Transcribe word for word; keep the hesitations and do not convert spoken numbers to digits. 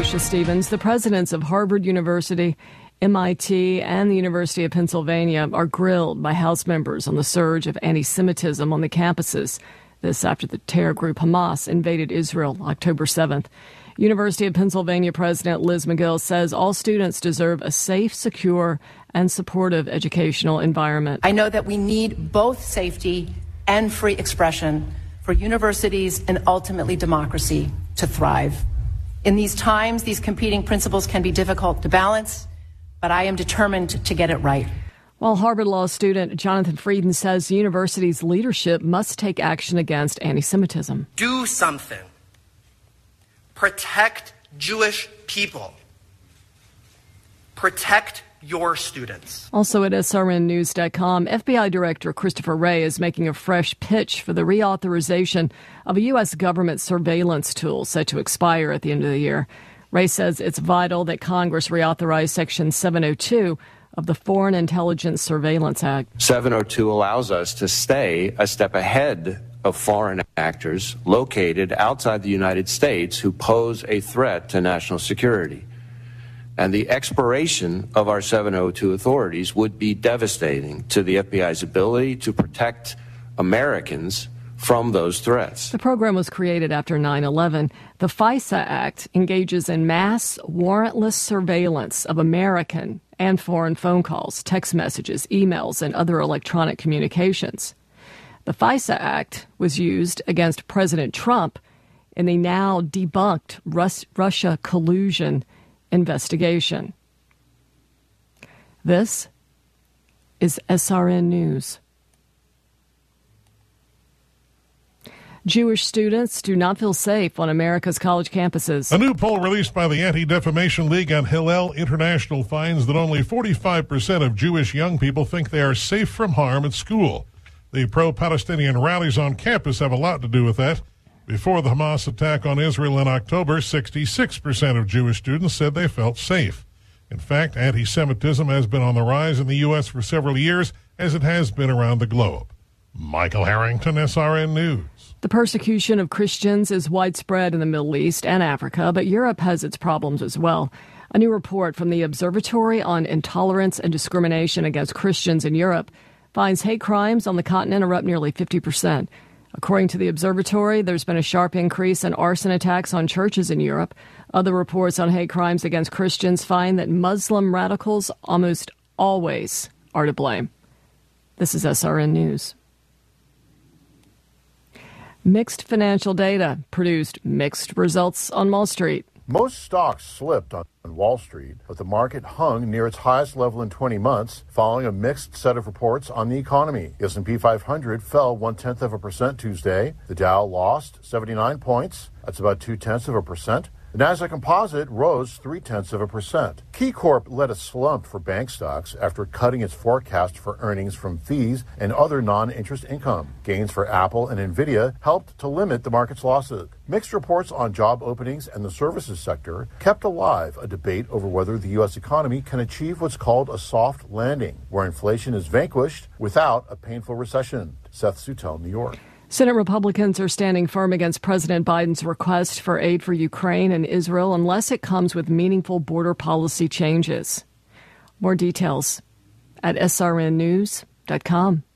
Patricia Stevens. The presidents of Harvard University, M I T, and the University of Pennsylvania are grilled by House members on the surge of anti-Semitism on the campuses. This after the terror group Hamas invaded Israel October seventh. University of Pennsylvania President Liz Magill says all students deserve a safe, secure, and supportive educational environment. I know that we need both safety and free expression for universities and ultimately democracy to thrive. In these times, these competing principles can be difficult to balance, but I am determined to get it right. While Harvard Law student Jonathan Frieden says the university's leadership must take action against anti-Semitism. Do something. Protect Jewish people. Protect your students. Also at S R N news dot com, F B I Director Christopher Wray is making a fresh pitch for the reauthorization of a U S government surveillance tool set to expire at the end of the year. Wray says it's vital that Congress reauthorize Section seven oh two of the Foreign Intelligence Surveillance Act. seven oh two allows us to stay a step ahead of foreign actors located outside the United States who pose a threat to national security. And the expiration of our seven oh two authorities would be devastating to the F B I's ability to protect Americans from those threats. The program was created after nine eleven. The FISA Act engages in mass warrantless surveillance of American and foreign phone calls, text messages, emails, and other electronic communications. The FISA Act was used against President Trump in the now debunked Rus- Russia collusion investigation. This is S R N News. Jewish students do not feel safe on America's college campuses. A new poll released by the Anti-Defamation League and Hillel International finds that only forty-five percent of Jewish young people think they are safe from harm at school. The pro-Palestinian rallies on campus have a lot to do with that. Before the Hamas attack on Israel in October, sixty-six percent of Jewish students said they felt safe. In fact, anti-Semitism has been on the rise in the U S for several years, as it has been around the globe. Michael Harrington, S R N News. The persecution of Christians is widespread in the Middle East and Africa, but Europe has its problems as well. A new report from the Observatory on Intolerance and Discrimination Against Christians in Europe finds hate crimes on the continent are up nearly fifty percent. According to the observatory, there's been a sharp increase in arson attacks on churches in Europe. Other reports on hate crimes against Christians find that Muslim radicals almost always are to blame. This is S R N News. Mixed financial data produced mixed results on Wall Street. Most stocks slipped on Wall Street, but the market hung near its highest level in twenty months following a mixed set of reports on the economy. The S and P five hundred fell one-tenth of a percent Tuesday. The Dow lost seventy-nine points. That's about two-tenths of a percent. The Nasdaq Composite rose three-tenths of a percent. KeyCorp led a slump for bank stocks after cutting its forecast for earnings from fees and other non-interest income. Gains for Apple and Nvidia helped to limit the market's losses. Mixed reports on job openings and the services sector kept alive a debate over whether the U S economy can achieve what's called a soft landing, where inflation is vanquished without a painful recession. Seth Sutel, New York. Senate Republicans are standing firm against President Biden's request for aid for Ukraine and Israel unless it comes with meaningful border policy changes. More details at S R N news dot com.